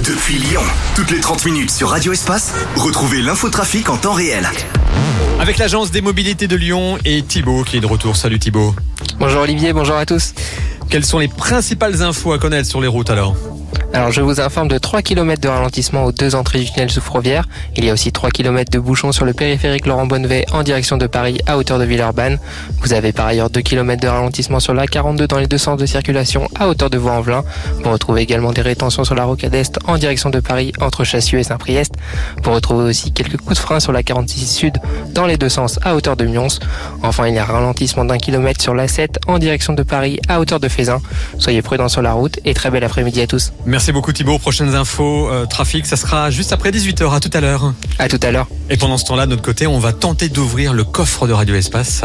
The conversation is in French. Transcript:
Depuis Lyon, toutes les 30 minutes sur Radio Espace, retrouvez l'infotrafic en temps réel. Avec l'agence des mobilités de Lyon et Thibaut qui est de retour. Salut Thibaut. Bonjour Olivier, bonjour à tous. Quelles sont les principales infos à connaître sur les routes alors ? Alors je vous informe de 3 km de ralentissement aux deux entrées du tunnel sous Fourvière. Il y a aussi 3 km de bouchons sur le périphérique Laurent Bonnevet en direction de Paris à hauteur de Villeurbanne. Vous avez par ailleurs 2 km de ralentissement sur l'A42 dans les deux sens de circulation à hauteur de Vaux-en-Velin. Vous retrouvez également des rétentions sur la rocade Est en direction de Paris entre Chassieux et Saint-Priest. Vous retrouvez aussi quelques coups de frein sur la 46 Sud dans les deux sens à hauteur de Mions. Enfin il y a un ralentissement d'1 km sur l'A7 en direction de Paris à hauteur de Fézin. Soyez prudents sur la route et très bel après-midi à tous. Merci beaucoup Thibaut. Prochaines infos trafic, ça sera juste après 18h. À tout à l'heure. À tout à l'heure. Et pendant ce temps-là, de notre côté, on va tenter d'ouvrir le coffre de Radio Espace.